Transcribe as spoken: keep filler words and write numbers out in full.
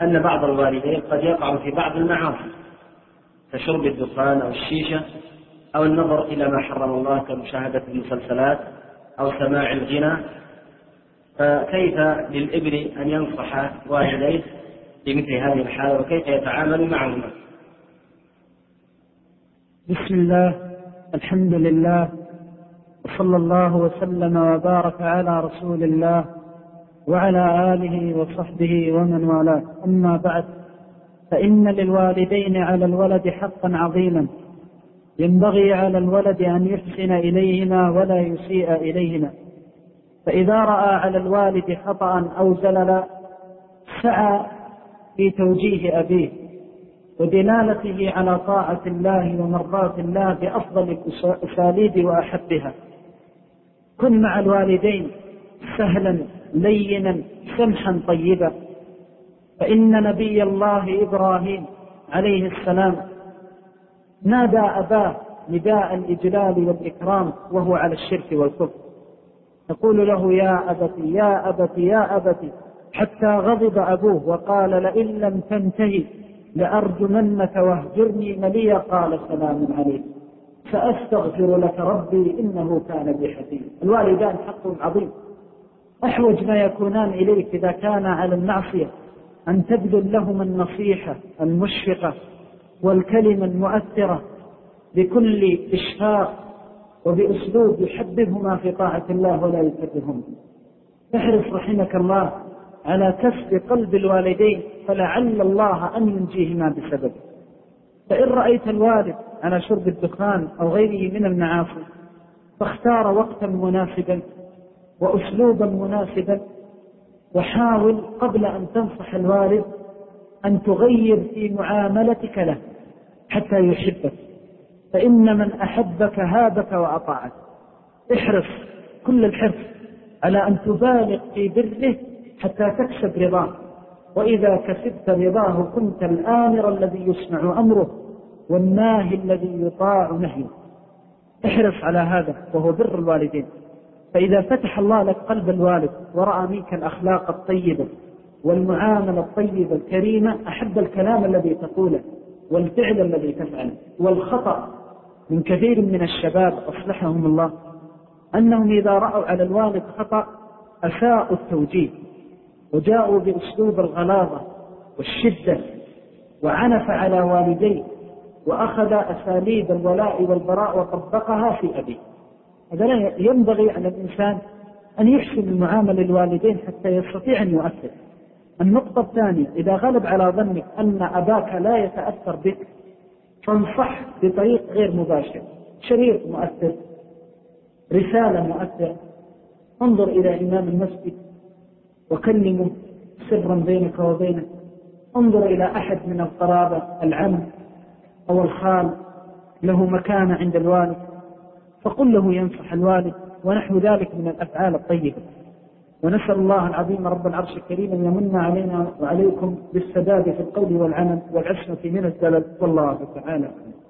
أن بعض الوالدين قد يقع في بعض المعاصي كشرب الدخان أو الشيشة أو النظر إلى ما حرم الله كمشاهدة المسلسلات أو سماع الغنى، فكيف للابن أن ينصح والديه في مثل هذه الحالة وكيف يتعامل معهما؟ بسم الله، الحمد لله، وصلى الله وسلم وبارك على رسول الله وعلى آله وصحبه ومن والاه. أما بعد، فإن للوالدين على الولد حقا عظيما ينبغي على الولد أن يحسن إليهما ولا يسيء إليهما، فإذا رأى على الوالد خطأ أو زللا سعى في توجيه أبيه ودلالته على طاعة الله ومرضاة الله بأفضل الأساليب وأحبها. كن مع الوالدين سهلا لينا سمحا طيبا، فإن نبي الله إبراهيم عليه السلام نادى أباه نداء الإجلال والإكرام وهو على الشرك والكفر، يقول له يا أبتي يا أبتي يا أبتي، حتى غضب أبوه وقال لئن لم تنتهي لأرجمنك واهجرني مليا. قال سلام عليك سأستغفر لك ربي إنه كان بي حفيا. الوالدان حق عظيم، أحوج ما يكونان إليك إذا كان على المعصية أن تبذل لهم النصيحة المشفقة والكلمة المؤثرة بكل إشفاق وبأسلوب يحببهما في طاعة الله ولا يكرههم. احرص رحمك الله على كسب قلب الوالدين فلعل الله أن ينجيهما بسببه. فإن رأيت الوالد على شرب الدخان أو غيره من المعاصي فاختار وقتا مناسبا وأسلوبا مناسبا، وحاول قبل أن تنصح الوالد أن تغير في معاملتك له حتى يحبك، فإن من أحبك هابك وأطاعك. احرص كل الحرص على أن تبالغ في بره حتى تكسب رضاه، وإذا كسبت رضاه كنت الآمر الذي يسمع أمره والناهي الذي يطاع نهيه. احرص على هذا وهو بر الوالدين، فإذا فتح الله لك قلب الوالد ورأى منك الأخلاق الطيبة والمعاملة الطيبة الكريمة أحب الكلام الذي تقوله والفعل الذي تفعله. والخطأ من كثير من الشباب أصلحهم الله أنهم إذا رأوا على الوالد خطأ أساءوا التوجيه وجاءوا بأسلوب الغلاظة والشدة وعنف على والديه وأخذ أساليب الولاء والبراء وطبقها في أبيه. هذا لا ينبغي على الإنسان أن يحسن المعاملة للوالدين حتى يستطيع أن يؤثر. النقطة الثانية، إذا غلب على ظنك أن أباك لا يتأثر بك فانصح بطريق غير مباشر، شريط مؤثر، رسالة مؤثرة، انظر إلى إمام المسجد وكلمه سرا بينك وبينه، انظر إلى أحد من القرابة العم أو الخال له مكانة عند الوالد فقل له ينصح الوالد، ونحو ذلك من الأفعال الطيبة. ونسأل الله العظيم رب العرش الكريم أن يمن علينا وعليكم بالسداد في القول والعمل والعصمة من الزلل، والله تعالى.